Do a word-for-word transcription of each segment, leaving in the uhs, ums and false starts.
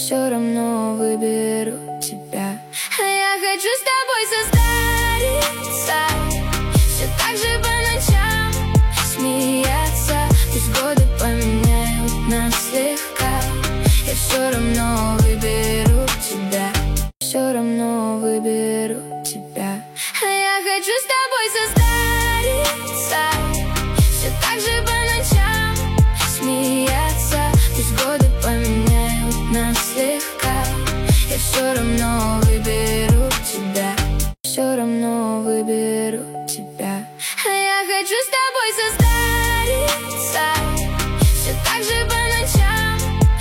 все равно выберу тебя. А я хочу с тобой состариться, все так же по ночам смеяться. Пусть годы поменяют нас слегка, я все равно выберу тебя. Все равно выберу тебя. А я хочу с тобой состариться, все так же по ночам смеяться. Пусть годы поменяют нас слегка, я все равно выберу тебя. Все равно выберу тебя. А я хочу с тобой состариться, все так же по ночам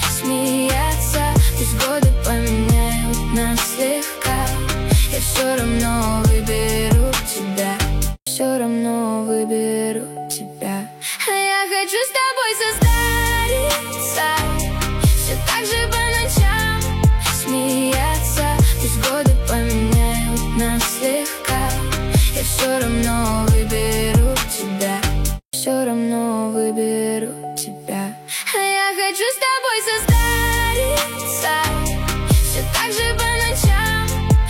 смеяться. Пусть годы поменяют нас слегка, я все равно выберу тебя. Все равно выберу тебя. А я хочу с тобой состариться, все так же по ночам смеяться. Пусть годы поменяют нас слегка, я все равно выберу тебя. Все равно выберу тебя. А я хочу с тобой состариться, все так же по ночам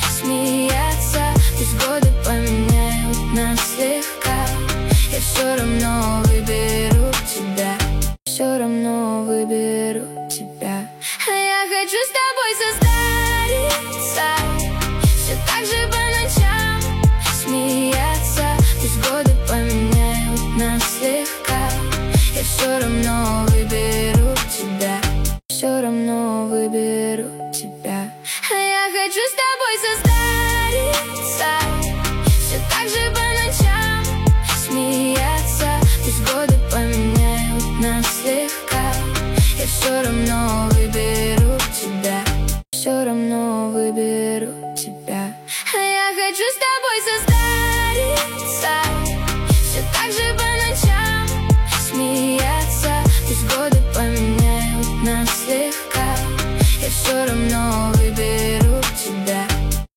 смеяться. Пусть годы поменяют нас слегка, я все равно выберу тебя. Все равно выберу тебя. А я хочу с тобой состариться, все так же по ночам смеяться. Пусть годы поменяют нас слегка, я все равно выберу тебя. Все равно выберу тебя. А я хочу с тобой состариться, все так же по ночам смеяться. Пусть годы поменяют нас слегка, я все равно выберу тебя. Все равно выберу тебя. А я хочу с тобой состариться, все так же по ночам